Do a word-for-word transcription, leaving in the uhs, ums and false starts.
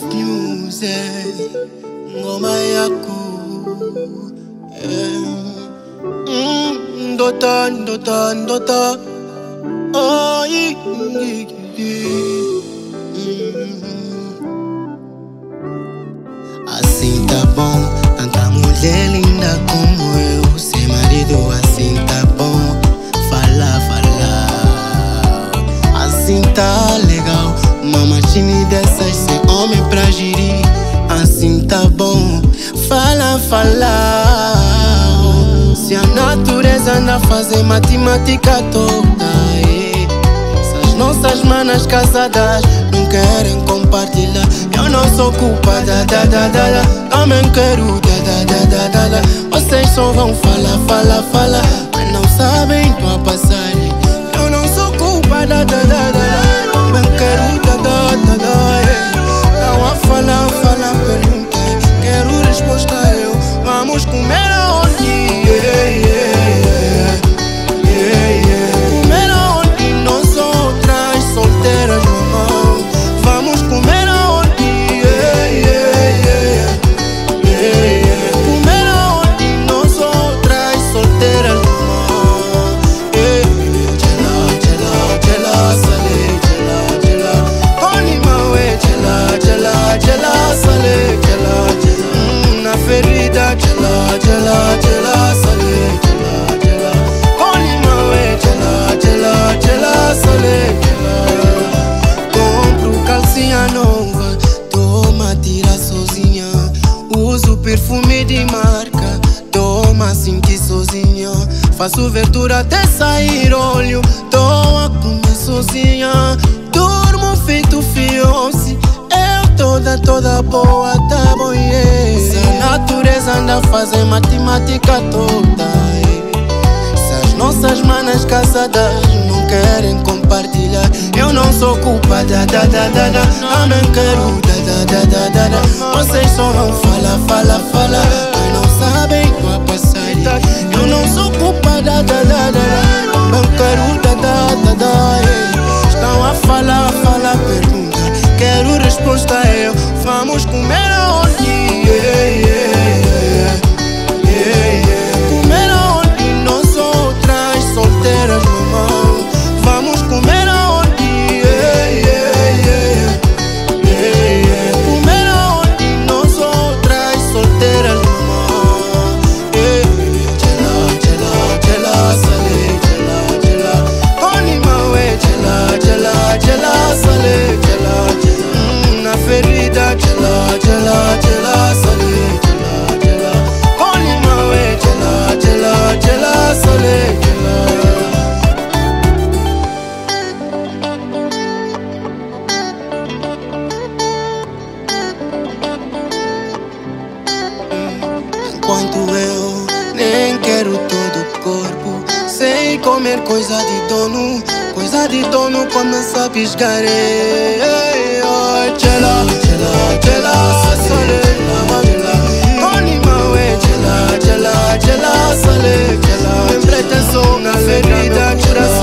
news, é ngoma yako, é ndota, ndota, ndota, ai, assim tá bom, tanta mulher linda como eu, ser marido assim tá bom, fala, fala, assim tá legal, uma machine dessas sem homem pra gerir, assim tá bom, fala, fala, se a natureza anda a fazer matemática toda, eh. Se as nossas manas casadas não querem compartilhar, eu não sou culpada, da, da, da, da. Também quero, da, da, da, da, da, da. Vocês só vão falar, falar, falar, mas não sabem, tô a passar. Eu não sou culpada, da, da, da, da. Também quero, da, da, da, da, eh. Não a falar, falar, pergunta, quero resposta eu. Vamos comer aonde? Yeah, yeah, yeah, yeah. Comer aonde nós outras solteiras, mamão. Vamos comer aonde? Yeah, yeah, yeah, yeah, yeah. Comer aonde nós outras solteiras, mamão. Yeah. Gela, gela, gela, sale, gela, gela. Tony Maue, gela, gela, gela, sale, gela, gela. Hum, na ferida, gela, gela, gela, sale, gela, gela. Tony Maue, gela, gela, gela, sale, gela. Compro calcinha nova, toma, tira sozinha. Uso perfume de marca, toma, senti sozinha. Faço verdura até sair óleo, tô a comer sozinha. Durmo feito fiose, eu toda, toda boa, tá bom, yeah. Se a natureza anda a fazer matemática toda, yeah. Se as nossas manas casadas não querem compartilhar, eu não sou culpada, da, da, da, da. Também quero, da, da, da, da, da. Vocês só vão falar, falar, falar, mas não sabem o a passar. Eu não sou culpada, da, da, da, da. Também quero, da, da, da, da, yeah. Estão a falar, falar, pergunta, quero resposta eu. Vamos comer aonde? Yeah, yeah, yeah, yeah. Comer aonde nós outras solteiras, mamão. Vamos comer aonde? Yeah, yeah, yeah, yeah, yeah. Comer aonde nós outras solteiras, mamão. Yeah. Gela, gela, gela, sale, gela, gela. Tony Maue, gela, gela, gela, sale, gela, gela. Hum, na ferida, gela, gela, gela, sale, gela, gela. Tony Maue, gela, gela, gela, sale, gela. Enquanto eu nem quero todo o corpo, sei comer coisa de dono, coisa de dono começa a piscar. Gela, gela, gela, sale, gela. Tony Maue, gela, gela, gela, sale, gela. Empreitação na ferida,